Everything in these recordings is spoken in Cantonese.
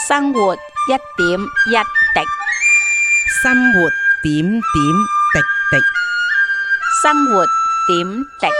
生活一點一滴， 生活點點滴滴。 生活點滴。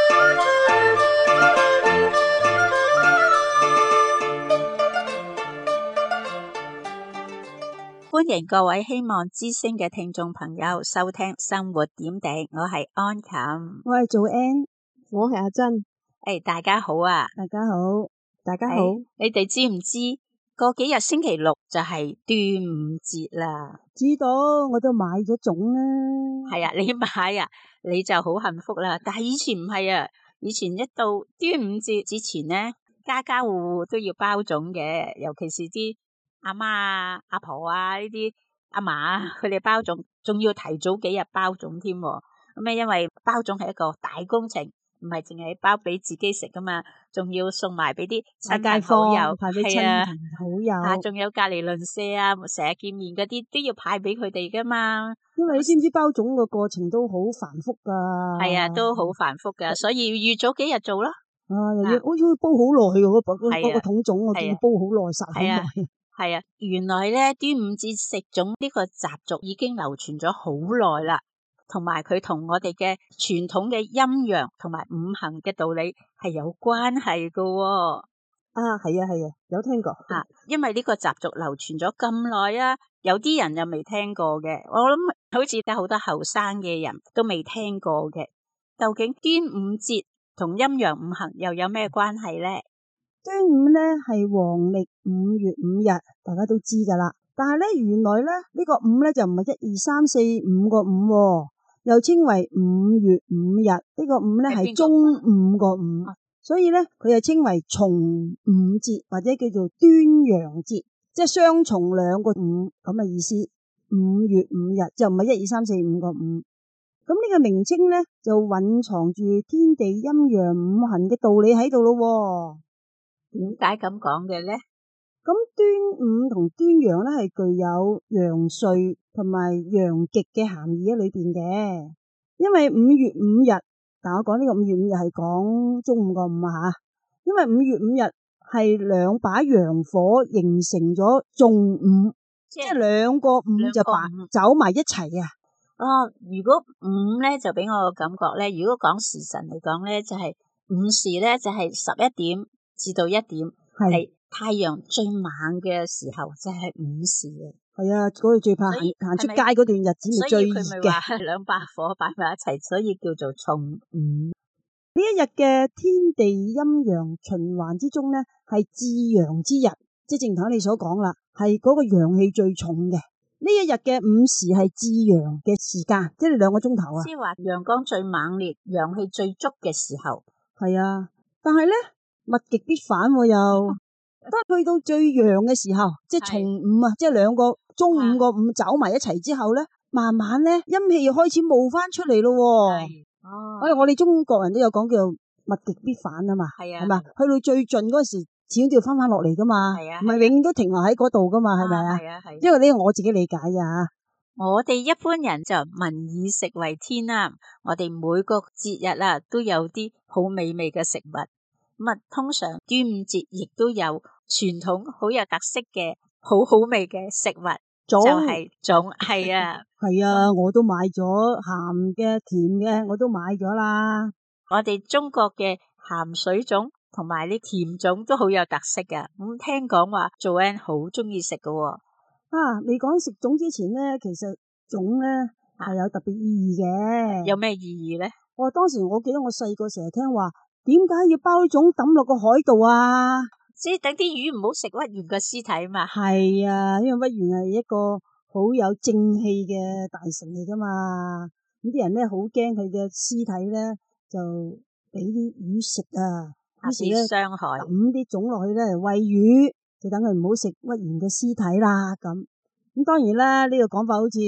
歡迎各位希望之聲嘅聽眾朋友收聽生活點滴，我係安琴， 我係做 N， 我係阿珍。 大家好啊！ 大家好，大家好。 你哋知唔知過幾日星期六就係端午節啦？ 知道，我都買咗粽啦。 係啊，你買啊，你就好幸福啦。但係以前唔係啊，以前一到端午節之前呢，家家戶戶都要包粽嘅，尤其是啲阿媽啊、阿婆啊呢啲阿嫲啊，佢哋包粽，仲要提早幾日包粽添。咁因為包粽係一個大工程，唔係淨係包俾自己食噶嘛，仲要送埋俾啲親朋好友， 派俾親朋好友， 仲有隔籬鄰舍啊，成日見面嗰啲都要派俾佢哋噶嘛。 因為你知唔知包粽個過程都好繁複噶？ 係啊，都好繁複噶，所以要預早幾日做咯。 又要好似煲好耐嘅嗰個桶粽，我見煲好耐，殺好耐。 係啊，原來咧端午節食粽呢個習俗已經流傳咗好耐啦，同埋佢同我哋嘅傳統嘅陰陽同埋五行嘅道理係有關係噶。 係啊，有聽過。 因為呢個習俗流傳咗咁耐啊，有啲人又未聽過嘅。我諗好似有好多後生嘅人都未聽過嘅。究竟端午節同陰陽五行又有咩關係呢？ 端午咧係黃曆5月5日，大家都知噶啦。但係咧原來咧呢個五咧就唔係1、2、3、4、5個五，又稱為5月5日。呢個五咧係中午個五，所以咧佢又稱為重五節或者叫做端陽節，即係雙重兩個五咁嘅意思。5月5日就唔係1、2、3、4、5個五。咁呢個名稱咧就蘊藏住天地陰陽五行嘅道理喺度咯。 點解咁講嘅咧？ 咁端午同端陽咧係具有陽歲同埋陽極嘅含義喺裏邊嘅。因為5月5日，但我講呢個5月5日係講中午個午啊吓。因為5月5日係兩把陽火形成咗仲午，即係兩個午就走埋一齊啊。 如果午咧就俾我個感覺咧，如果講時辰嚟講咧，就係午時咧就係11點至到1點，係太陽最猛嘅時候，就係午時啊。 係啊，嗰度最怕行出街嗰段日子咪最熱嘅。所以佢咪話兩把火擺埋一齊，所以叫做重午。 呢一日嘅天地陰陽循環之中咧，係至陽之日，即係正如你所講啦，係嗰個陽氣最重嘅。呢一日嘅午時係至陽嘅時間，即係2個鐘頭啊。 即係話陽光最猛烈、陽氣最足嘅時候。 係啊，但係咧物極必反又，當去到最陽嘅時候，即係重午啊，即係2個中午個午走埋一齊之後咧，慢慢咧陰氣又開始冒翻出嚟咯。我哋中國人都有講叫物極必反啊嘛，係嘛？去到最盡嗰時，始終都要翻落嚟噶嘛，唔係永遠都停留喺嗰度噶嘛，係咪啊？因為呢個我自己理解啊。 我哋一般人就民以食為天啦，我哋每個節日啊都有啲好美味嘅食物。咁通常端午節亦都有傳統好有特色嘅好好味嘅食物，就係粽。係啊， 係啊，我都買咗鹹嘅、甜嘅，我都買咗啦。 我哋中國嘅鹹水粽同埋啲甜粽都好有特色噶。咁聽講話做人好中意食噶。 未講食粽之前咧，其實粽咧係有特別意義嘅。 有咩意義咧？ 當時我記得我細個成日聽話，點解要包粽抌落個海度啊？ 即係等啲魚唔好食屈原嘅屍體嘛。係啊，因為屈原係一個好有正氣嘅大臣嚟噶嘛。咁啲人咧好驚佢嘅屍體咧就俾啲魚食啊，於是咧傷害抌啲粽落去咧餵魚。就等佢唔好食屈原嘅屍體啦，咁當然啦，呢個講法好似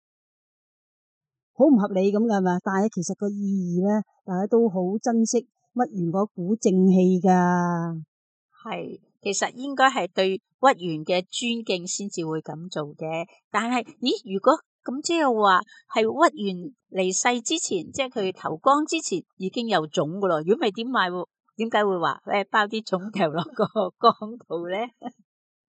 好唔合理咁嘅係咪？但係其實個意義咧，大家都好珍惜屈原嗰股正氣噶。 係，其實應該係對屈原嘅尊敬先至會咁做嘅。但係，如果咁即係話係屈原離世之前，即係佢投江之前已經有粽噶咯？如果唔係點解會話包啲粽掉落個江度咧？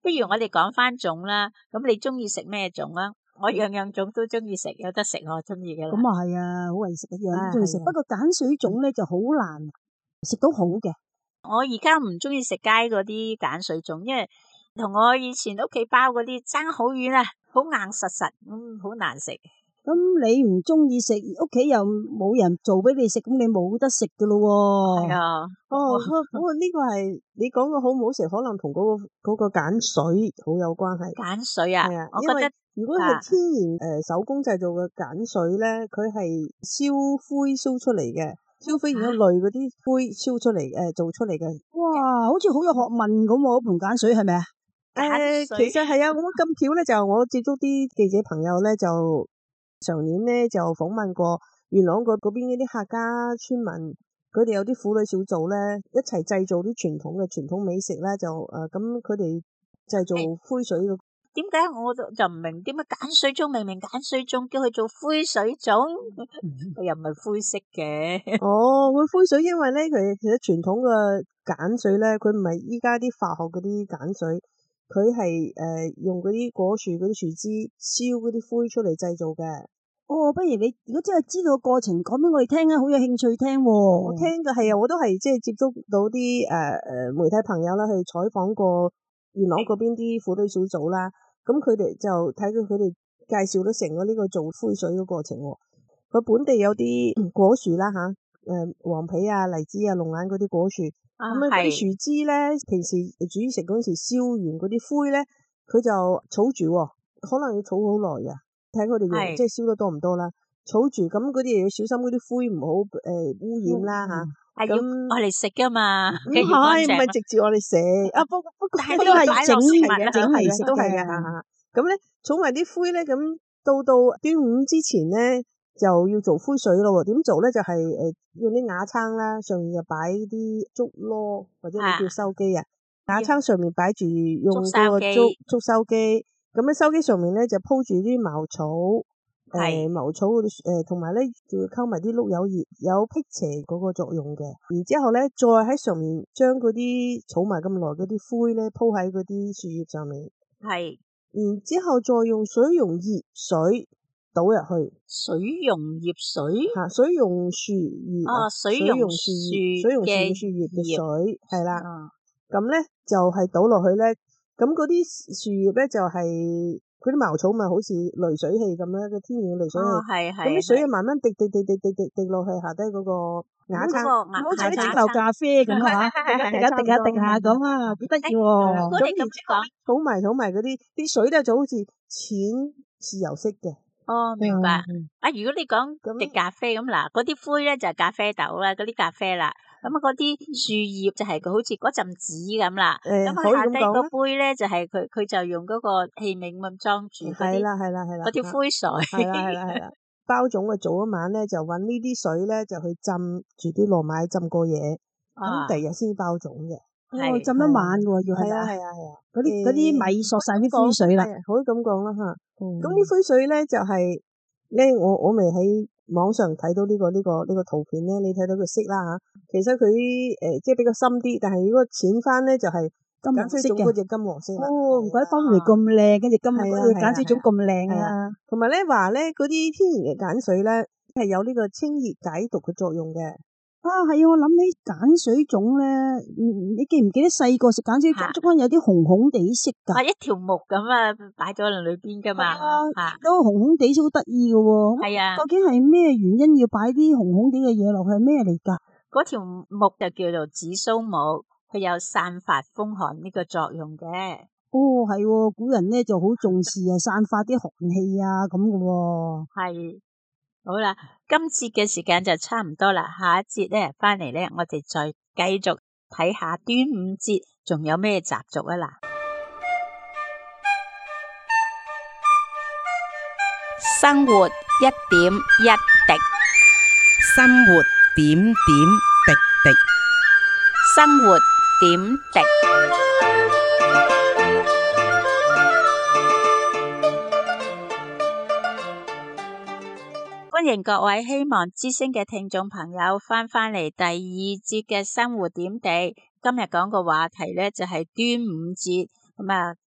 不如我哋講翻粽啦。咁你中意食咩粽啊？我樣樣粽都中意食，有得食我中意嘅啦。 咁啊係啊，好為食一樣都中意食。 係啊不過鹼水粽咧就好難食到好嘅。 我而家唔中意食街嗰啲鹼水粽，因為同我以前屋企包嗰啲爭好遠啊，好硬實實，好難食。 咁你唔中意食，屋企又冇人做俾你食，咁你冇得食噶咯喎。 係啊， 呢個係你講嘅好唔好食，可能同嗰個鹼水好有關係。 鹼水啊， 係啊， 我覺得如果係天然手工製造嘅鹼水咧，佢係燒灰燒出嚟嘅，燒灰然後濾嗰啲灰燒出嚟做出嚟嘅。 哇，好似好有學問咁喎，嗰盆鹼水係咪啊？ 其實係啊，我咁巧咧，就我接觸啲記者朋友咧，就上年咧就訪問過元朗嗰邊嗰啲客家村民，佢哋有啲婦女小組咧，一齊製造啲傳統美食咧，就咁佢哋製造灰水嘅。 點解我就唔明點解鹼水粽明明鹼水粽叫佢做灰水粽，佢又唔係灰色嘅。 哦，佢灰水因為咧佢其實傳統嘅鹼水咧，佢唔係依家啲化學嗰啲鹼水。佢係用嗰啲果樹嗰啲樹枝燒嗰啲灰出嚟製造嘅。 哦，不如你如果真係知道個過程，講俾我哋聽啊，好有興趣聽喎。 我聽嘅係啊，我都係即係接觸到啲媒體朋友啦，去採訪過元朗嗰邊啲婦女小組啦。咁佢哋就睇佢哋介紹咗成個呢個做灰水嘅過程。佢本地有啲果樹啦吓，黃皮啊、荔枝啊、龍眼嗰啲果樹。咁嗰啲樹枝咧，平時煮食嗰時燒完嗰啲灰咧，佢就儲住，可能要儲好耐嘅，睇佢哋用，即係燒得多唔多啦。儲住，咁嗰啲又要小心嗰啲灰唔好污染啦吓。 咁我嚟食噶嘛，唔係直接我哋食。不過都係整嚟食都係嘅。咁咧儲埋啲灰咧，咁到端午之前咧。就要做灰水咯，點做咧？就係用啲瓦撐啦，上面就擺啲竹籮或者你叫收機啊。瓦撐上面擺住用嗰個竹收機，咁喺收機上面咧就鋪住啲茅草，茅草嗰啲同埋咧仲要溝埋啲碌柚葉，有辟邪嗰個作用嘅。然之後咧再喺上面將嗰啲儲埋咁耐嗰啲灰咧鋪喺嗰啲樹葉上面，然之後再用水溶熱水倒入去， 水溶葉水吓，水溶樹葉水溶樹嘅樹葉嘅水係啦，咁咧就係倒落去咧，咁嗰啲樹葉咧就係嗰啲茅草咪好似濾水器咁樣嘅天然嘅濾水器，咁啲水啊慢慢滴落去下低嗰個瓦撐， 好似啲整流咖啡咁啊，滴下咁啊，幾得意喎。 咁然之後儲埋嗰啲水咧就好似淺豉油色嘅。 哦，明白。如果你講滴咖啡咁嗱，嗰啲灰咧就係咖啡豆啦，嗰啲咖啡啦。咁嗰啲樹葉就係佢好似嗰陣紙咁啦。咁下低個杯咧就係佢就用嗰個器皿咁裝住嗰啲。係啦。嗰啲灰水。 係啦。包粽嘅早一晚咧就搵呢啲水咧就去浸住啲糯米浸過夜，咁第二日先包粽嘅。 浸一晚嘅喎，要係啊。嗰啲米索晒啲灰水啦， 可以咁講啦吓。咁啲灰水咧就係咧，我未喺網上睇到呢個圖片咧，你睇到佢色啦吓。其實佢即係比較深啲，但係如果淺翻咧就係金黃色嘅， 嗰隻金黃色啦。 唔怪得包嚟咁靚，跟住鹼水粽咁靚啊。 同埋咧話咧，嗰啲天然嘅鹼水咧係有呢個清熱解毒嘅作用嘅。 係啊！我諗起鹼水粽咧，你記唔記得細個食鹼水粽，中間有啲紅紅地色噶？ 一條木咁啊，擺咗喺裏邊噶嘛。 都紅紅地色好得意嘅喎。 係啊。 究竟係咩原因要擺啲紅紅地嘅嘢落去？係咩嚟噶？ 嗰條木就叫做紫蘇木，佢有散發風寒呢個作用嘅。 係喎，古人咧就好重視散發啲寒氣啊咁嘅喎。 係。好啦，今節嘅時間就差唔多啦，下一節咧翻嚟咧，我哋再繼續睇下端午節仲有咩習俗啊嗱。生活一點一滴， 生活點點滴滴， 生活點滴。歡迎各位希望之聲嘅聽眾朋友翻嚟第二節嘅生活點滴。今日講個話題咧就係端午節，咁啊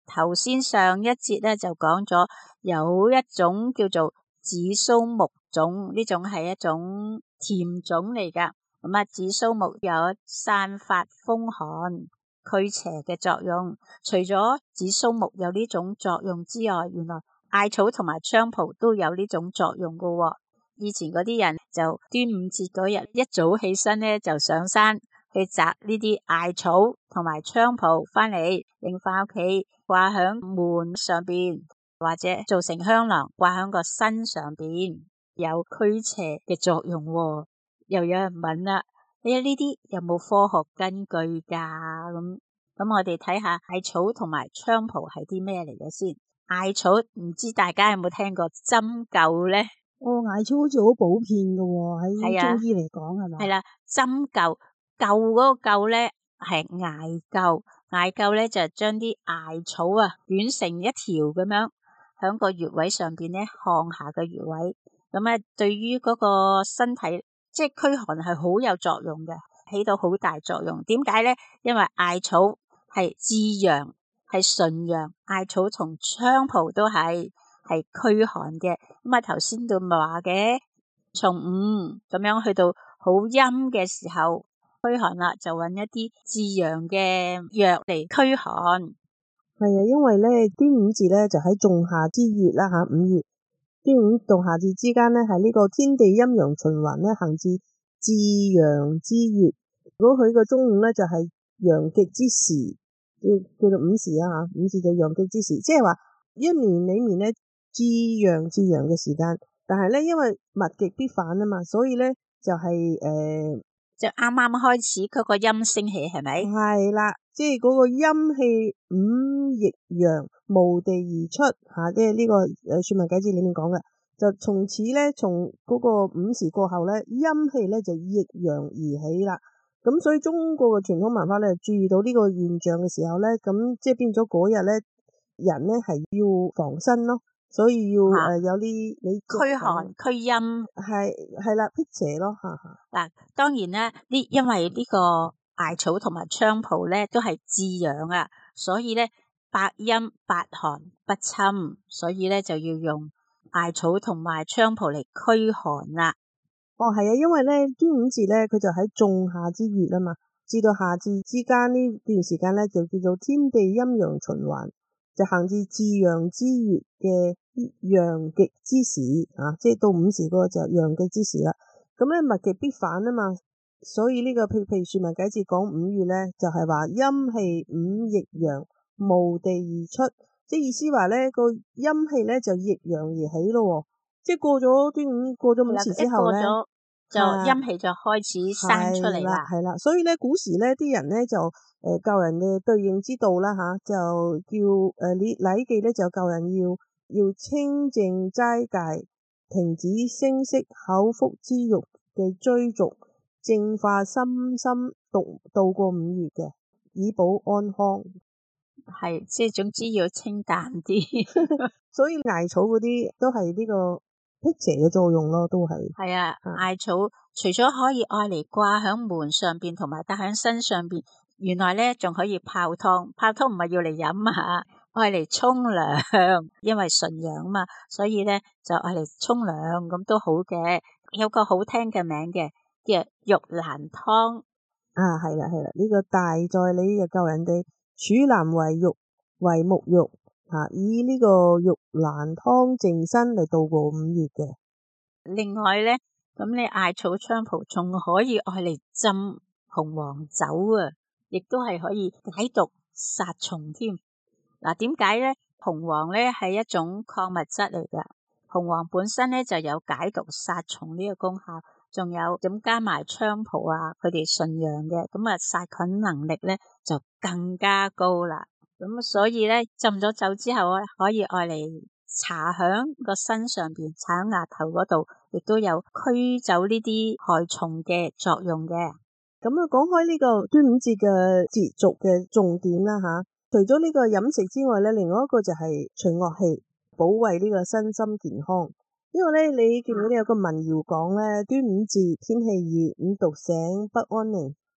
頭先上一節咧就講咗有一種叫做紫蘇木種，呢種係一種甜種嚟噶。咁啊，紫蘇木有散發風寒、驅邪嘅作用。除咗紫蘇木有呢種作用之外，原來艾草同埋菖蒲都有呢種作用噶。以前嗰啲人就端午節嗰日一早起身咧，就上山去摘呢啲艾草同埋菖蒲翻嚟，拎翻屋企掛響門上邊，或者做成香囊掛響個身上邊，有驅邪嘅作用。又有人問啦，呢啲有冇科學根據噶？咁我哋睇下艾草同埋菖蒲係啲咩嚟嘅先。艾草唔知大家有冇聽過針灸呢？ 艾草好似好普遍噶喎，喺中醫嚟講係咪？ 係啦，針灸灸嗰個灸咧係艾灸，艾灸咧就將啲艾草啊捲成一條咁樣，響個穴位上邊咧項下嘅穴位，咁啊對於嗰個身體即係驅寒係好有作用嘅，起到好大作用。點解咧？因為艾草係至陽，係純陽，艾草同菖蒲都係驅寒嘅。咁啊頭先都咪話嘅，從午咁樣去到好陰嘅時候驅寒啦，就揾一啲至陽嘅藥嚟驅寒。 係啊，因為咧端午節咧就喺仲夏之月啦吓，5月端午到夏至之間咧係呢個天地陰陽循環咧行至至陽之月。如果佢個中午咧就係陽極之時，叫做午時啊吓，午時就陽極之時，即係話一年裏面咧至陽嘅時間。但係咧因為物極必反啊嘛，所以咧就係就啱啱開始嗰個陰升起係咪？ 係啦，即係嗰個陰氣五逆陽無地而出吓，即係呢個說文解字裏面講嘅，就從此咧從嗰個午時過後咧，陰氣咧就逆陽而起啦。咁所以中國嘅傳統文化咧注意到呢個現象嘅時候咧，咁即係變咗嗰日咧人咧係要防身咯。所以要有啲你驅寒驅陰係啦，辟邪咯吓。 嗱，當然咧，因為呢個艾草同埋菖蒲咧都係至陽啊，所以咧百陰百寒不侵，所以咧就要用艾草同埋菖蒲嚟驅寒啦。 係啊，因為咧端午節咧佢就喺仲夏之月啊嘛，至到夏至之間呢段時間咧就叫做天地陰陽循環，就行至至陽之月嘅陽極之時啊，即係到午時嗰個就陽極之時啦。咁咧物極必反啊嘛，所以呢個譬如說文解字講5月咧，就係話陰氣五逆陽無地而出，即係意思話咧個陰氣咧就逆陽而起咯。即係過咗端午過咗午時之後咧， 就陰氣就開始生出嚟啦。 係啦，所以咧古時咧啲人咧就教人嘅對應之道啦吓，就叫禮記咧就教人要清靜齋戒，停止聲色口腹之欲嘅追逐，淨化心度過5月嘅，以保安康。 係，即係總之要清淡啲。 所以艾草嗰啲都係呢個辟邪嘅作用咯，都係。 係啊，艾草除咗可以愛嚟掛響門上邊同埋戴響身上邊，原來咧仲可以泡湯。泡湯唔係要嚟飲啊，愛嚟沖涼，因為純陽啊嘛，所以咧就愛嚟沖涼咁都好嘅。有個好聽嘅名嘅叫玉蘭湯。 係啦，呢個大在你就教人哋處男為玉為沐浴。以呢個玉蘭湯淨身嚟度過5月嘅。 另外咧，咁你艾草菖蒲仲可以愛嚟浸紅黃酒啊，亦都係可以解毒殺蟲添。嗱，點解咧？紅黃咧係一種礦物質嚟噶，紅黃本身咧就有解毒殺蟲呢個功效，仲有咁加埋菖蒲啊，佢哋純陽嘅，咁啊殺菌能力咧就更加高啦。咁所以咧浸咗酒之後咧，可以愛嚟搽響個身上邊，搽喺額頭嗰度，亦都有驅走呢啲害蟲嘅作用嘅。 咁啊，講開呢個端午節嘅節俗嘅重點啦吓，除咗呢個飲食之外咧，另外一個就係除惡氣，保衛呢個身心健康。因為咧，你見到有個民謠講咧，端午節天氣熱，獨醒不安寧，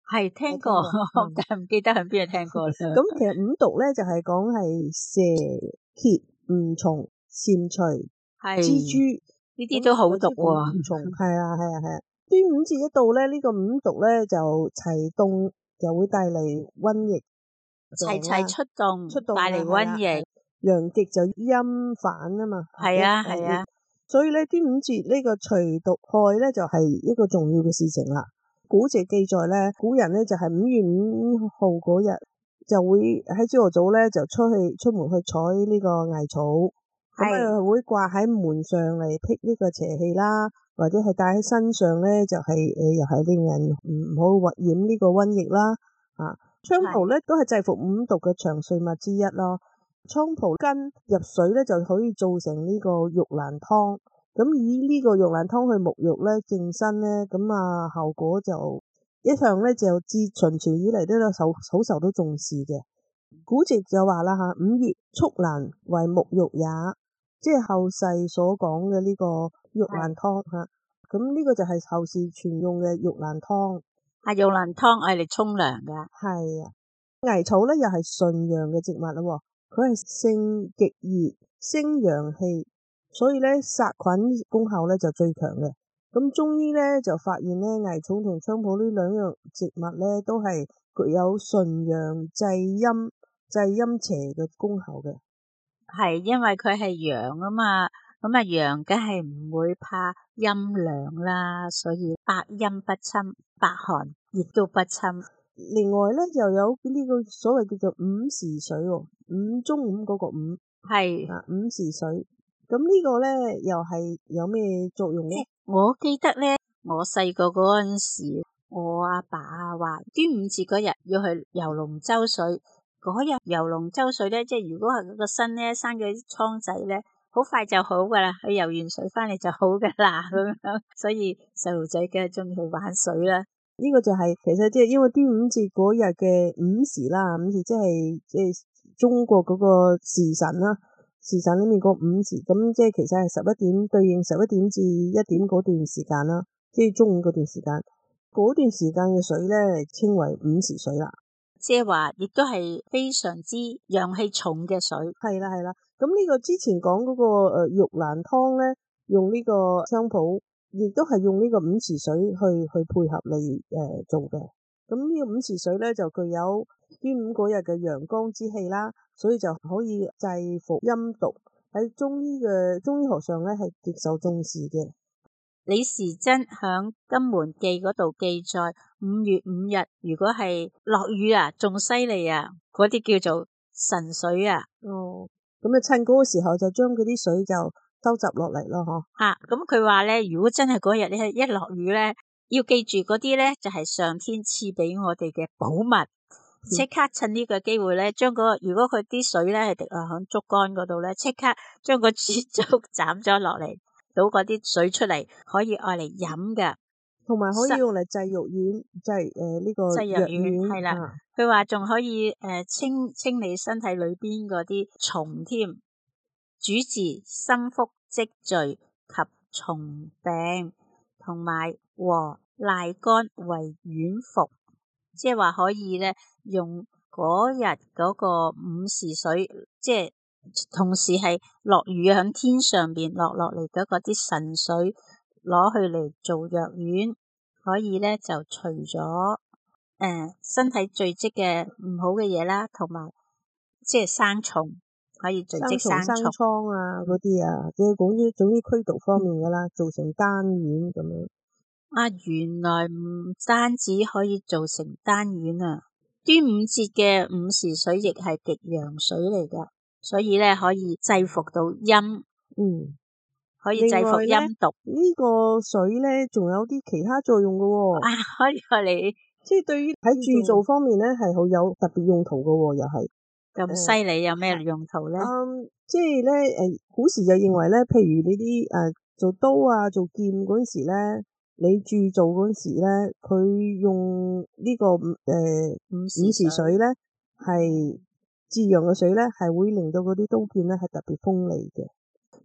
係聽過，但唔記得喺邊度聽過啦。 咁其實五毒咧就係講係蛇、蠍、蜈蟲、蟾蜍、 係蜘蛛呢啲都好毒喎。 蜈蟲係啊。端午節一到咧，呢個五毒咧就齊凍，就會帶嚟瘟疫， 齊出動帶嚟瘟疫。 陽極就陰反啊嘛。 係啊。 所以咧，端午節呢個除毒害咧就係一個重要嘅事情啦。古籍記載咧，古人咧就係5月5號嗰日就會喺朝頭早咧就出門去採呢個艾草，咁會掛喺門上嚟辟呢個邪氣啦，或者係戴喺身上咧就係又係令人唔好染呢個瘟疫啦。菖蒲咧都係制服五毒嘅長瑞物之一咯。菖蒲根入水咧就可以做成呢個玉蘭湯，咁以呢個玉蘭湯去沐浴咧淨身咧，咁效果就一向咧就自秦朝以嚟都好受到重視嘅。古籍就話啦5月蓄蘭為沐浴也，即係後世所講嘅呢個玉蘭湯吓。咁呢個就係後世傳用嘅玉蘭湯。 玉蘭湯係嚟沖涼噶。 係啊，艾草咧又係純陽嘅植物啦。佢係性極熱，升陽氣，所以咧殺菌功效咧就最強嘅。咁中醫咧就發現咧，艾草同菖蒲呢兩樣植物咧都係具有純陽制陰邪嘅功效嘅。係因為佢係陽啊嘛，咁陽梗係唔會怕陰涼啦，所以百陰不侵，百寒亦都不侵。 另外咧又有呢個所謂叫做午時水，中午嗰個午係午時水。咁呢個咧又係有咩作用咧？ 我記得咧，我細個嗰陣時，我阿爸話端午節嗰日要去游龍舟水。嗰日游龍舟水咧，即係如果係個身咧生咗啲瘡仔咧，好快就好噶啦，去游完水翻嚟就好噶啦咁樣。所以細路仔梗係中意去玩水啦。 呢個就係其實即係因為端午節嗰日嘅午時啦，午時即係中國嗰個時辰啦，時辰裏面個午時，咁即係其實係11點，對應11點至1點嗰段時間啦，即係中午嗰段時間，嗰段時間嘅水咧稱為午時水啦。 即係話亦都係非常之陽氣重嘅水。係啦。 咁呢個之前講嗰個玉蘭湯咧，用呢個菖蒲，亦都係用呢個午時水去配合嚟做嘅。咁呢個午時水咧就具有端午嗰日嘅陽光之氣啦，所以就可以制服陰毒。喺中醫學上咧係極受重視嘅。 李時珍響《金門記》嗰度記載，5月5日如果係落雨啊，仲犀利啊，嗰啲叫做神水啊。 咁趁嗰個時候就將嗰啲水就收集落嚟咯， 咁佢話咧，如果真係嗰日咧一落雨咧，要記住嗰啲咧就係上天賜俾我哋嘅寶物，即刻趁呢個機會咧，將如果佢啲水咧係滴落響竹竿嗰度咧，即刻將個竹斬咗落嚟。倒嗰啲水出嚟，可以愛嚟飲㗎， 同埋可以用嚟製肉丸，呢個製藥丸係啦。佢話仲可以清理身體裏邊嗰啲蟲添，主治心腹積聚及蟲病，同埋和賴乾為丸服，即係話可以咧用嗰日嗰個午時水，即係。同時係落雨喺天上邊落嚟嗰啲神水攞去嚟做藥丸，可以咧就除咗身體聚積嘅唔好嘅嘢啦，同埋即係生蟲可以聚積生瘡啊嗰啲啊，即係總之驅毒方面噶啦，做成丹丸咁樣。 原來唔單止可以做成丹丸啊！端午節嘅午時水亦係極陽水嚟噶。所以咧可以制服到陰，可以制服陰毒。 呢個水咧仲有啲其他作用噶喎。 可以嚟， 即係對於喺鑄造方面咧係好有特別用途噶喎，又係咁犀利。有咩用途咧？ 即係咧古時就認為咧，譬如呢啲做刀啊做劍嗰陣時咧，你鑄造嗰陣時咧，佢用呢個午時水咧係。至陽嘅水咧，係會令到嗰啲刀劍咧係特別鋒利嘅。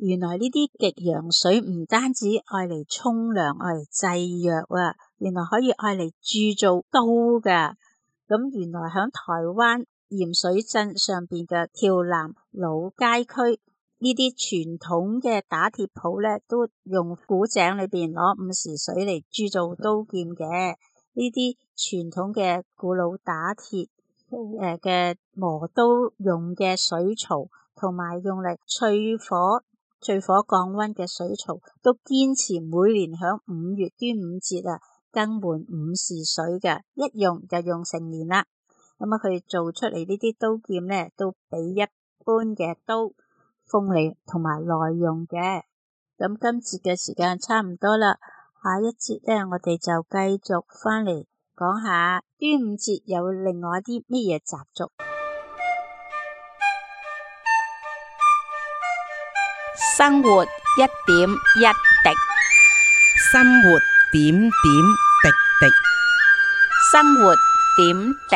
原來呢啲極陽水唔單止愛嚟沖涼，愛嚟製藥啊，原來可以愛嚟鑄造刀噶。咁原來響台灣鹽水鎮上邊嘅條南老街區呢啲傳統嘅打鐵鋪咧，都用古井裏邊攞午時水嚟鑄造刀劍嘅。呢啲傳統嘅古老打鐵嘅磨刀用嘅水槽，同埋用嚟淬火降溫嘅水槽，都堅持每年響5月端午節啊更換午時水嘅，一用就用成年啦。咁啊，佢做出嚟呢啲刀劍咧，都比一般嘅刀鋒利同埋耐用嘅。咁今節嘅時間差唔多啦，下一節咧，我哋就繼續翻嚟講下端午節有另外啲乜嘢習俗。 生活一點一滴，生活點點滴滴。 生活點滴，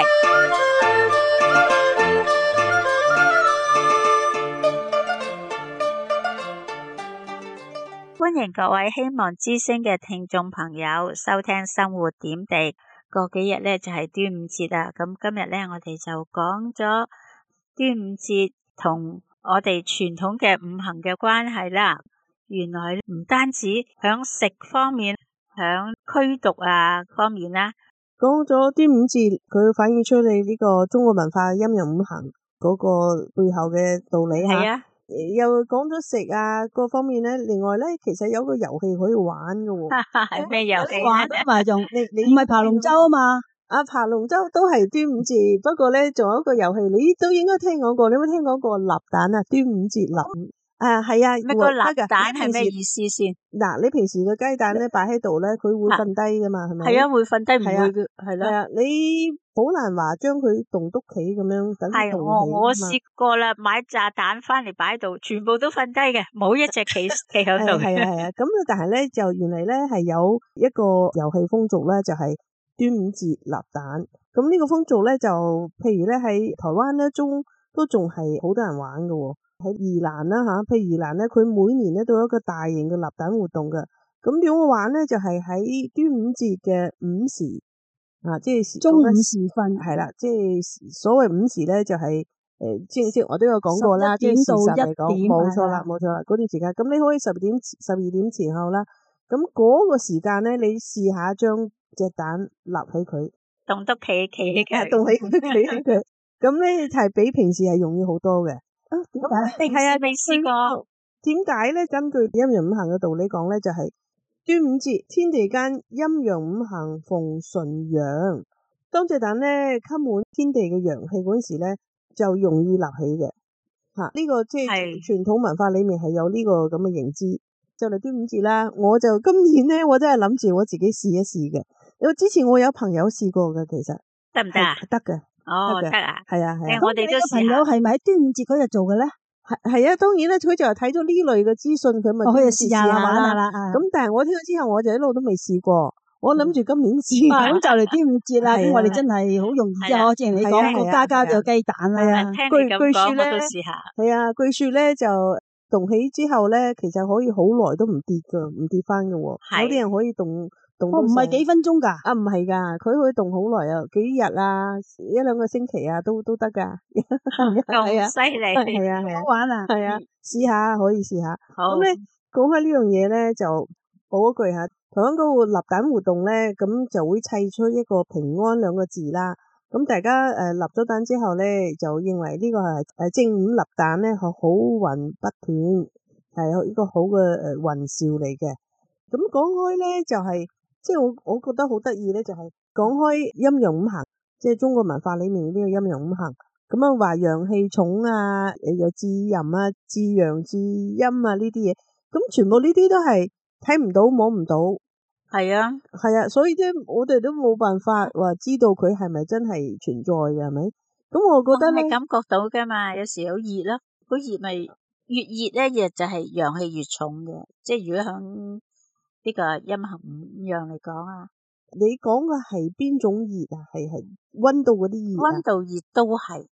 歡迎各位希望之聲嘅聽眾朋友收聽生活點滴。過幾日咧就係端午節啦，咁今日咧我哋就講咗端午節同我哋傳統嘅五行嘅關係啦。原來唔單止響食方面，響驅毒啊方面啦。 講咗端午節，佢反映出你呢個中國文化陰陽五行嗰個背後嘅道理吓。又講咗食啊各方面咧，另外咧其實有個遊戲可以玩嘅喎。 係咩遊戲？ 玩埋仲你唔係爬龍舟啊嘛？ 爬龍舟都係端午節，不過咧仲有一個遊戲，你都應該聽講過。你有冇聽講過立蛋啊？端午節立係啊， 乜個立蛋係咩意思先？ 嗱，你平時個雞蛋咧擺喺度咧，佢會瞓低噶嘛，係咪？ 係啊，會瞓低，唔會係咯。 係啊，你好難話將佢棟篤企咁樣等佢棟起。 我試過啦，買炸蛋翻嚟擺喺度，全部都瞓低嘅，冇一隻企喺度。 係啊，咁但係咧就原嚟咧係有一個遊戲風俗咧，就係端午節立蛋。咁呢個風俗咧就譬如咧喺台灣咧都仲係好多人玩嘅喎。喺宜蘭啦吓，譬如宜蘭咧，佢每年咧都有一個大型嘅立蛋活動嘅。咁點樣玩咧？就係喺端午節嘅午時即係中午時分， 係啦，即係所謂午時咧，就係即我都有講過啦，即係事實嚟講，冇錯啦，嗰段時間。咁你可以12點前後啦。咁嗰個時間咧，你試下將隻蛋立起佢， 棟篤企起佢，咁咧係比平時係容易好多嘅。點解？ 係啊，未試過。 點解咧？根據陰陽五行嘅道理講咧，就係端午節天地間陰陽五行逢純陽，當隻蛋咧吸滿天地嘅陽氣嗰陣時咧，就容易立起嘅。呢個即係傳統文化裏面係有呢個咁嘅認知。就嚟端午節啦，我就今年咧，我真係諗住我自己試一試嘅。因為之前我有朋友試過嘅，其實得唔得啊？ 得嘅。 哦，得啊， 係啊。 我哋都朋友係咪喺端午節嗰日做嘅咧？ 係啊，當然咧，佢就係睇咗呢類嘅資訊，佢咪可以試下玩下啦。 咁但係我聽咗之後，我就一路都未試過。我諗住今年試。 咁就嚟端午節啦，咁我哋真係好容易啫。我之前你講過家家就有雞蛋啦。 聽你咁講，我都試下。 係啊，據說咧就凍起之後咧，其實可以好耐都唔跌噶，唔跌翻噶。有啲人可以凍到唔係幾分鐘噶？ 唔係噶，佢可以凍好耐啊，幾日啊，1-2個星期啊，都得噶。 係啊，犀利。 係啊， 好玩啊。 係啊，試下可以試下。 好。 咁咧講開呢樣嘢咧，就補一句吓，台灣嗰個立蛋活動咧，咁就會砌出一個平安2個字啦。咁大家立咗蛋之後咧，就認為呢個係正午立蛋咧，好運不斷，係一個好嘅運兆嚟嘅。咁講開咧，就係即係我覺得好得意咧，就係講開陰陽五行，即係中國文化裏面呢個陰陽五行，咁啊話陽氣重啊，又至陰啊，至陽至陰啊呢啲嘢，咁全部呢啲都係睇唔到摸唔到。 係啊， 所以咧，我哋都冇辦法話知道佢係咪真係存在嘅，係咪？咁我覺得咧， 係感覺到噶嘛，有時好熱咯，好熱咪越熱咧，就係陽氣越重嘅。即係如果響呢個陰行五樣嚟講啊， 你講嘅係邊種熱啊？係溫度嗰啲熱啊？ 溫度熱都係，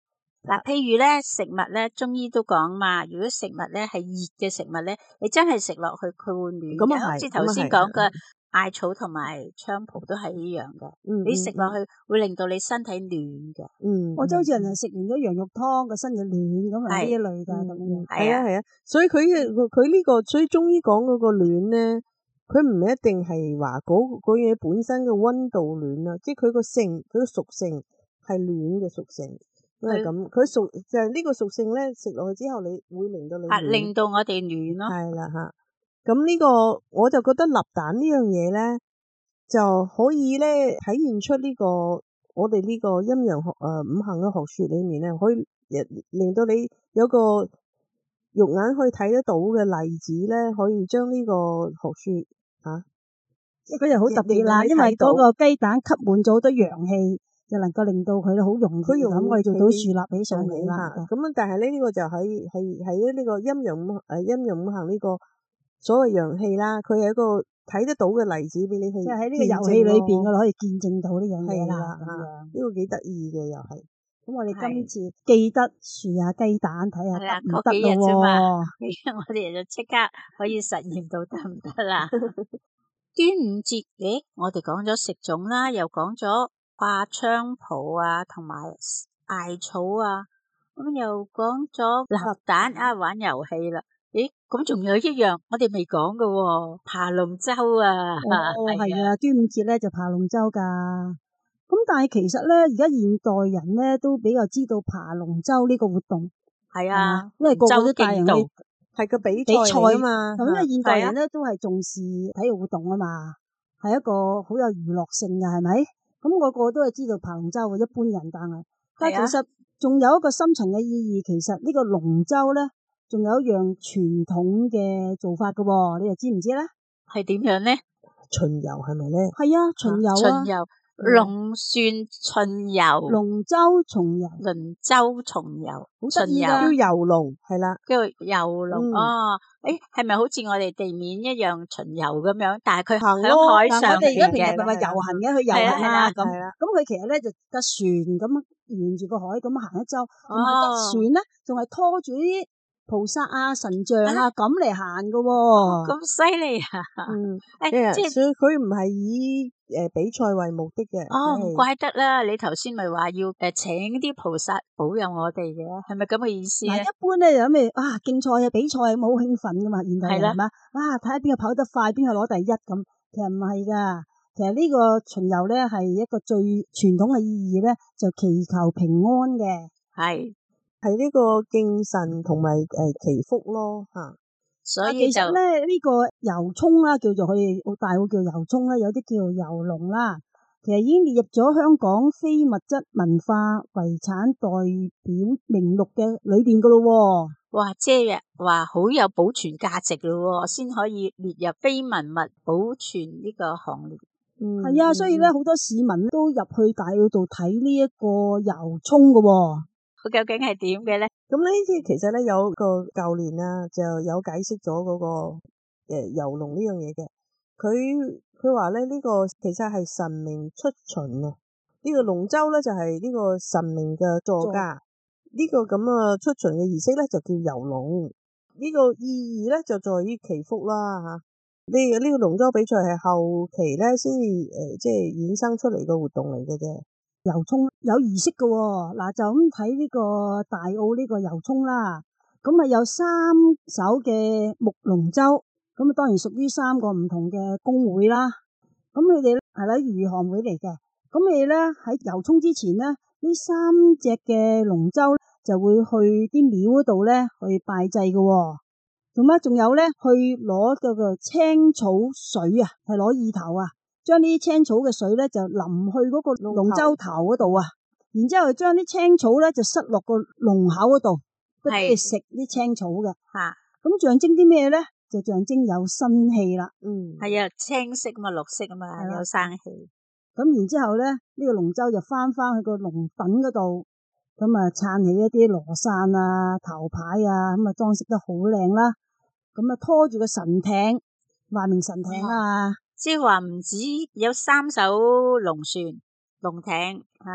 嗱，譬如咧食物咧，中醫都講嘛，如果食物咧係熱嘅食物咧，你真係食落去佢會暖嘅。 咁啊係好似頭先講嘅艾草同埋菖蒲都係一樣嘅。你食落去會令到你身體暖嘅。 我就好似人哋食完咗羊肉湯個身就暖咁啊，呢一類㗎咁樣。 係啊，所以佢呢個，所以中醫講嗰個暖咧，佢唔一定係話嗰嘢本身嘅溫度暖啦，即係佢個性，佢個屬性係暖嘅屬性。因為咁，佢就係呢個屬性咧，食落去之後，你會令到你暖， 令到我哋暖咯。 係啦吓，咁呢個我就覺得立蛋呢樣嘢咧，就可以咧體現出呢個我哋呢個陰陽學五行嘅學說裏面咧，可以令到你有個肉眼可以睇得到嘅例子咧，可以將呢個學說吓， 佢又好特別啦，因為嗰個雞蛋吸滿咗好多陽氣。就能夠令到佢好容易咁可以做到樹立起上嚟啦。 咁但係呢個就喺呢個陰陽五行呢個所謂陽氣啦，佢係一個睇得到嘅例子俾你去。即係喺呢個遊戲裏邊，我哋可以見證到呢樣嘢啦。呢個幾得意嘅又係。咁我哋今次記得樹下雞蛋睇下得唔得咯？ 我哋就即刻可以實驗到得唔得啦？端午節我哋講咗食粽啦，又講咗掛菖蒲啊，同埋艾草啊，咁又講咗立蛋啊，玩遊戲啦。咁仲有一樣我哋未講嘅喎，爬龍舟啊。 係啊，端午節咧就爬龍舟噶。咁但係其實咧，而家現代人咧都比較知道爬龍舟呢個活動。 係啊， 因為個個都帶人去係個比賽啊嘛。 咁因為現代人咧都係重視體育活動啊嘛，係一個好有娛樂性嘅，係咪？咁個個都係知道爬龍舟嘅一般人，但係其實仲有一個深層嘅意義。其實呢個龍舟咧，仲有一樣傳統嘅做法嘅，你又知唔知咧？ 係點樣咧？ 巡遊係咪咧？ 係啊，巡遊啊， 巡遊龍船巡遊， 龍舟巡遊， 龍舟巡遊， 好得意噶， 叫遊龍係啦， 叫遊龍哦。係咪好似我哋地面一樣巡遊咁樣？但係佢行喺海上我哋而家平嘅， 日咪話遊行嘅，去遊行啊咁。咁佢其實咧就架船咁沿住個海咁行一周，同埋架船咧仲係拖住啲菩薩啊、神像啊咁嚟行噶。 咁犀利啊！ 即係所以佢唔係以比賽為目的嘅。 唔怪得啦，你頭先咪話要請啲菩薩保佑我哋嘅，係咪咁嘅意思咧？ 一般咧有咩競賽啊、比賽咁好興奮噶嘛，現代人係嘛？睇下邊個跑得快，邊個攞第一咁。其實唔係噶，其實呢個巡遊咧係一個最傳統嘅意義咧，就祈求平安嘅。 係呢個敬神同埋祈福咯吓。 所以其實咧呢個遊涌啦，叫做佢哋好大會叫遊涌啦，有啲叫做遊龍啦。其實已經列入咗香港非物質文化遺產代表名錄嘅裏邊噶咯。 哇，即係話好有保存價值咯，先可以列入非文物保存呢個行列。 係啊，所以咧好多市民都入去大澳度睇呢一個遊涌噶。 佢究竟係點嘅咧？ 咁呢啲其實咧有個教練啊，就有解釋咗嗰個遊龍呢樣嘢嘅。佢話咧呢個其實係神明出巡啊。呢個龍舟咧就係呢個神明嘅座駕。呢個咁啊出巡嘅儀式咧就叫遊龍。呢個意義咧就在於祈福啦吓。呢個龍舟比賽係後期咧先至即係衍生出嚟嘅活動嚟嘅啫。 遊涌有儀式嘅嗱，就咁睇呢個大澳呢個遊涌啦。咁有3艘嘅木龍舟，咁當然屬於3個唔同嘅工會啦。咁佢哋係啦漁行會嚟嘅。咁你咧喺遊涌之前咧，呢3隻嘅龍舟就會去啲廟嗰度咧去拜祭嘅。仲有咧去攞嗰個青草水啊，係攞意頭啊。將啲青草嘅水咧就淋去嗰個龍舟頭嗰度啊，然之後將啲青草咧就塞落個龍口嗰度，俾佢食啲青草嘅。咁象徵啲咩咧？就象徵有生氣啦。 係啊，青色嘛，綠色啊嘛，有生氣。 咁然之後咧，呢個龍舟就翻去個龍躉嗰度，咁撐起一啲羅傘啊、頭牌啊，咁裝飾得好靚啦。咁拖住個神艇，話明神艇啊。 即係話唔止有3艘龍船、龍艇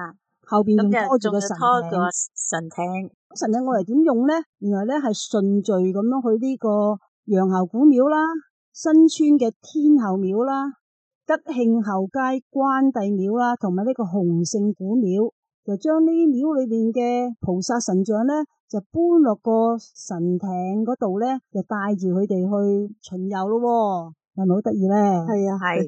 後邊仲咁拖住個神就仲要拖艇。 個神艇。 神艇我嚟點用咧？原來咧係順序咁樣去呢個楊侯古廟啦、新村嘅天后廟啦、吉慶後街關帝廟啦，同埋呢個洪聖古廟，就將呢啲廟裏邊嘅菩薩神像咧，就搬落個神艇嗰度咧，就帶住佢哋去巡遊咯。係咪好得意咧？ 係啊， 係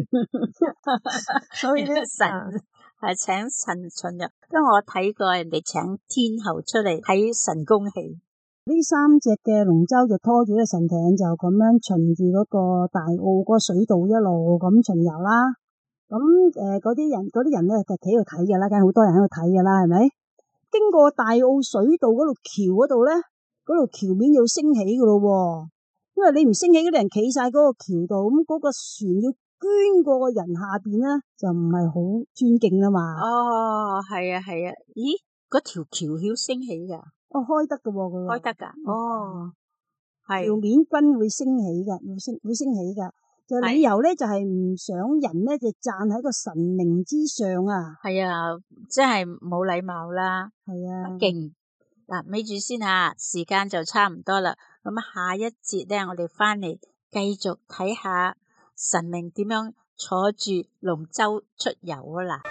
所以咧神係請神巡遊，因為我睇過人哋請天后出嚟睇神功戲。 呢三隻嘅龍舟就拖住個神艇，就咁樣循住嗰個大澳嗰個水道一路咁巡遊啦。咁嗰啲人咧就企喺度睇㗎啦，梗係好多人喺度睇㗎啦，係咪？經過大澳水道嗰度橋嗰度咧，嗰度橋面要升起㗎咯。因為你唔升起，嗰啲人企晒嗰個橋度，咁嗰個船要捐過個人下邊咧，就唔係好尊敬啦嘛。 哦，係啊，係啊，咦，嗰條橋要升起噶？ 哦，開得噶喎，佢話開得噶？哦，係橋面均會升起噶，會升起噶。就理由咧，就係唔想人咧就站喺個神明之上啊。 係啊，真係冇禮貌啦。 係啊， 勁嗱，咪住先吓，時間就差唔多啦。咁下一節咧，我哋翻嚟繼續睇下神明點樣坐住龍舟出遊啊啦。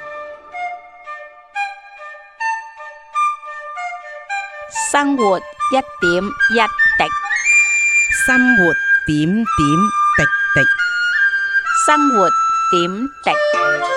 生活一點一滴，生活點點滴滴， 生活點滴。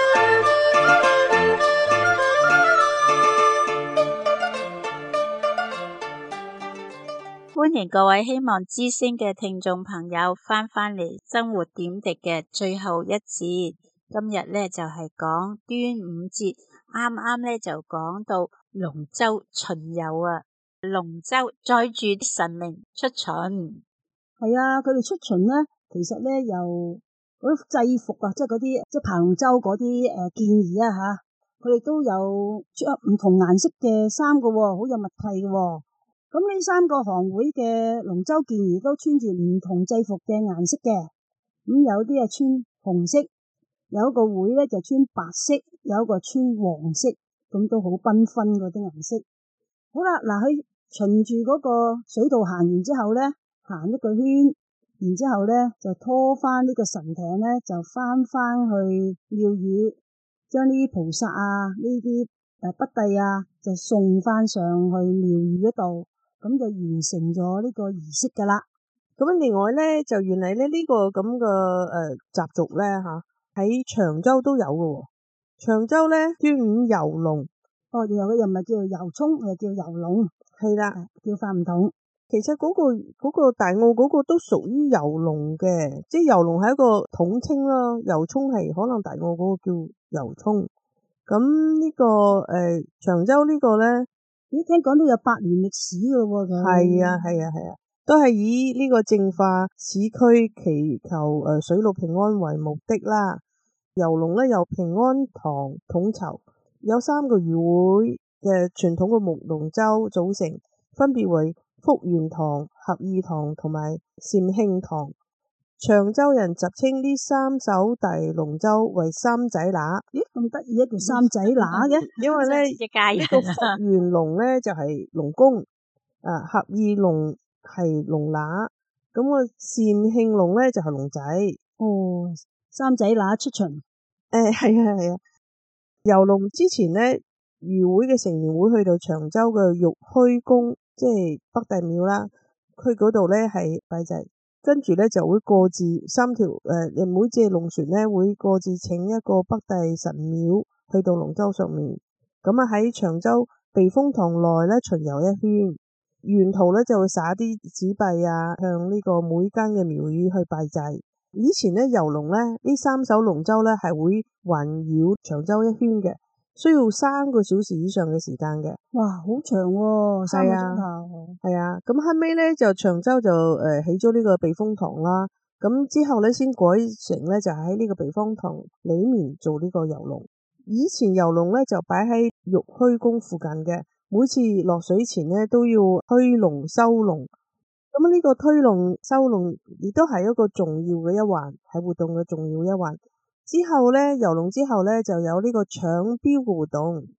歡迎各位希望之聲嘅聽眾朋友翻嚟生活點滴嘅最後一節。今日咧就係講端午節，啱啱咧就講到龍舟巡遊啊，龍舟載住啲神明出巡。 係啊，佢哋出巡咧，其實咧由嗰啲制服啊，即係嗰啲即係爬龍舟嗰啲建議啊吓，佢哋都有着唔同顏色嘅衫噶，好有默契噶。咁呢三個行會嘅龍舟健兒都穿住唔同制服嘅顏色嘅，咁有啲係穿紅色，有一個會咧就穿白色，有一個穿黃色，咁都好繽紛嗰啲顏色。好啦，嗱，佢循住嗰個水道行完之後咧，行一個圈，然之後咧就拖翻呢個神艇咧，就翻去廟宇，將呢啲菩薩啊，呢啲北帝啊，就送翻上去廟宇嗰度。咁就完成咗呢個儀式噶啦。 咁另外咧，就原嚟咧呢個咁嘅習俗咧吓，喺長洲都有嘅。長洲咧端午遊龍， 哦，又唔係叫做遊涌，係叫遊龍， 係啦， 叫法唔同。 其實嗰個大澳嗰個都屬於遊龍嘅，即係遊龍係一個統稱啦。遊涌係可能大澳嗰個叫遊涌。咁呢個長洲呢個咧， 咦，聽講都有100年歷史噶咯喎。 係啊，都係以呢個淨化市區，祈求水陸平安為目的啦。遊龍咧由平安堂統籌，有3個漁會嘅傳統嘅木龍舟組成，分別為福元堂、合義堂同埋善慶堂。長洲人集稱呢3艘大龍舟為三仔乸。 咦，咁得意，叫三仔乸嘅？ 因為咧一家人呢個福元龍咧就係龍公，合義龍係龍乸，咁個善慶龍咧就係龍仔。 哦，三仔乸出巡。 係啊。遊龍之前咧，漁會嘅成員會去到長洲嘅玉虛宮，即係北帝廟啦，佢嗰度咧係拜祭。跟住咧就會過至3條每隻龍船咧會過至請一個北帝神廟去到龍舟上面，咁啊喺長洲避風塘內咧巡遊一圈，沿途咧就會撒啲紙幣啊，向呢個每間嘅廟宇去拜祭。以前咧遊龍咧呢3艘龍舟咧係會環繞長洲一圈嘅，需要3個小時以上嘅時間嘅。 哇，好長喎，3個鐘頭。 係啊，咁後尾咧就長洲就起咗呢個避風塘啦，咁之後咧先改成咧就喺呢個避風塘裏面做呢個遊龍。以前遊龍咧就擺喺玉虛宮附近嘅，每次落水前咧都要推龍收龍。咁呢個推龍收龍亦都係一個重要嘅一環，係活動嘅重要一環。之後咧遊龍之後咧就有呢個搶標嘅活動。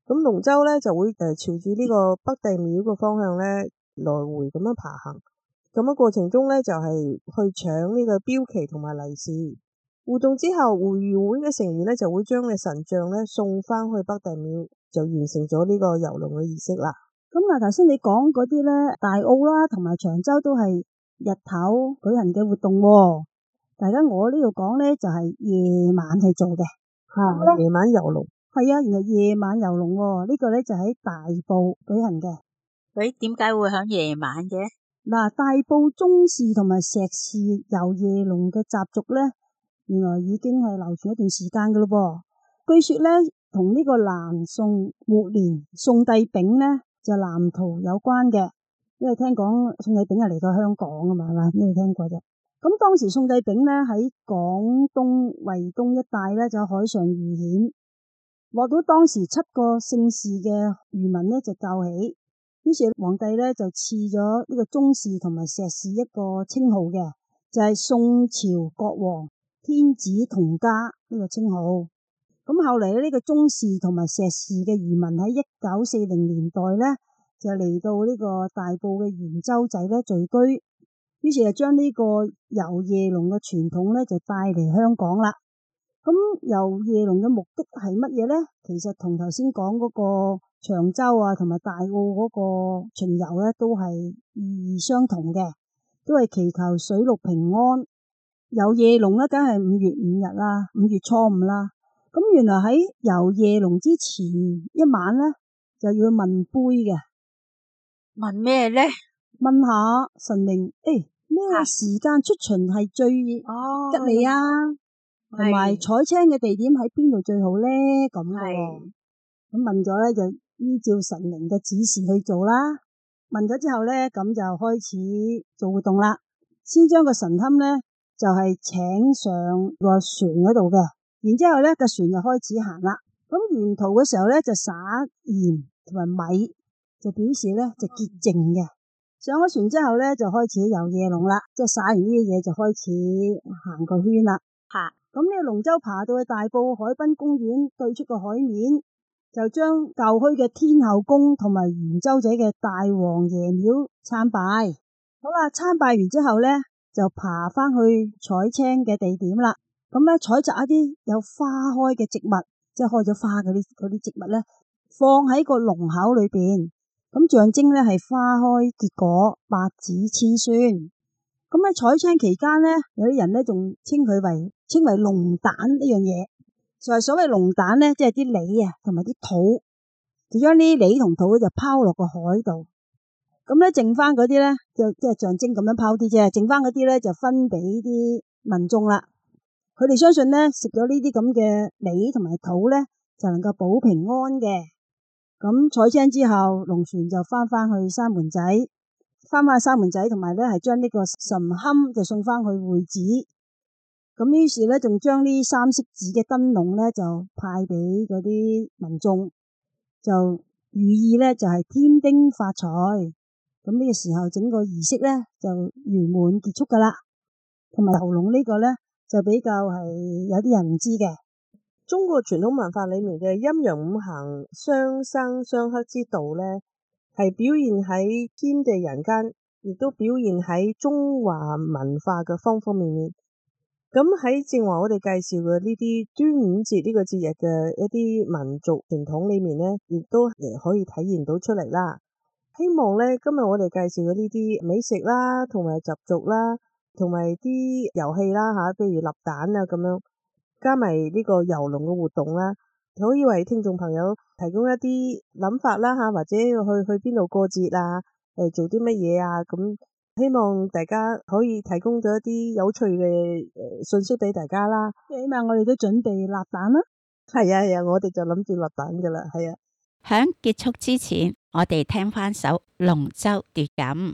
咁龍舟咧就會朝住呢個北帝廟個方向咧來回咁樣爬行。咁樣過程中咧就係去搶呢個標旗同埋利是。互動之後，會議會嘅成員咧就會將嘅神像咧送翻去北帝廟，就完成咗呢個遊龍嘅儀式啦。 咁嗱，頭先你講嗰啲咧，大澳啦同埋長洲都係日頭舉行嘅活動喎。大家我呢度講咧就係夜晚去做嘅， 夜晚遊龍。 係啊，原來夜晚遊龍喎，呢個咧就喺大埔舉行嘅。 誒，點解會響夜晚嘅？ 嗱，大埔中士同埋石士遊夜龍嘅習俗咧，原來已經係流傳一段時間噶咯噃。據說咧，同呢個南宋末年宋帝昺咧就南逃有關嘅，因為聽講宋帝昺係嚟到香港啊嘛，係嘛？呢度聽過啫。咁當時宋帝昺咧喺廣東惠東一帶咧就海上遇險，獲到當時7個姓氏嘅漁民咧就救起，於是皇帝咧就賜咗呢個中士同埋石士一個稱號嘅，就係宋朝國王天子同家呢個稱號。咁後嚟呢個中士同埋石士嘅漁民喺1940年代咧就嚟到呢個大埔嘅圓洲仔咧聚居，於是就將呢個遊夜龍嘅傳統咧就帶嚟香港啦。咁遊夜龍嘅目的係乜嘢咧？其實同頭先講嗰個長洲啊同埋大澳嗰個巡遊咧都係意義相同嘅，都係祈求水陸平安。遊夜龍咧梗係5月5日啦，5月初5啦。咁原來喺遊夜龍之前一晚咧就要問杯嘅。 問咩咧？ 問下神明，咩時間出巡係最吉利啊？同埋採青嘅地點喺邊度最好咧？咁嘅，咁問咗咧就依照神明嘅指示去做啦。問咗之後咧，咁就開始做活動啦。先將個神龕咧就係請上個船嗰度嘅，然之後咧個船就開始行啦。咁沿途嘅時候咧就灑鹽同埋米，就表示咧就潔淨嘅。上咗船之後咧就開始遊夜龍啦，即係灑完呢啲嘢就開始行個圈啦。咁呢個龍舟爬到去大埔海濱公園對出個海面，就將舊墟嘅天后宮同埋圓洲仔嘅大王爺廟參拜。好啦，參拜完之後咧，就爬翻去採青嘅地點啦。咁咧採集一啲有花開嘅植物，即係開咗花嗰啲植物咧，放喺個籠口裏邊，咁象徵咧係花開結果，百子千孫。咁喺採青期間咧，有啲人咧仲稱為龍蛋呢樣嘢。就係所謂龍蛋咧，即係啲梨啊，同埋啲土，就將呢啲梨同土就拋落個海度。咁咧剩翻嗰啲咧，就即係象徵咁樣拋啲啫。剩翻嗰啲咧就分俾啲民眾啦。佢哋相信咧，食咗呢啲咁嘅梨同埋土咧，就能夠保平安嘅。咁採青之後，龍船就翻去山門仔。翻去山門仔，同埋咧係將呢個神龕就送翻去會址，咁於是咧仲將呢3色紙嘅燈籠咧就派俾嗰啲民眾，就寓意咧就係添丁發財。咁呢個時候整個儀式咧就圓滿結束噶啦。同埋遊龍呢個咧就比較係有啲人唔知嘅。 中國傳統文化裏面嘅陰陽五行相生相克之道咧，係表現喺天地人間，亦都表現喺中華文化嘅方方面面。咁喺正話我哋介紹嘅呢啲端午節呢個節日嘅一啲民族傳統裏面咧，亦都可以體現到出嚟啦。希望咧今日我哋介紹嘅呢啲美食啦，同埋習俗啦，同埋啲遊戲啦吓，譬如立蛋啊咁樣，加埋呢個遊龍嘅活動啦，可以為聽眾朋友提供一啲諗法啦吓，或者去邊度過節啊，做啲乜嘢啊咁。希望大家可以提供咗一啲有趣嘅信息俾大家啦。 起碼我哋都準備立蛋啦。 係啊，我哋就諗住立蛋噶啦。係啊。 響結束之前，我哋聽翻首龍舟奪錦。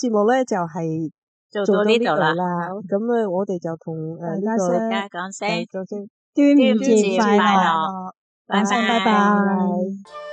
節目咧就係做做到呢到呢度啦， 度啦。咁咧，我哋就同大呢個家聲大家講聲講聲端午端午節節快快樂， 樂，拜講聲拜拜。 拜。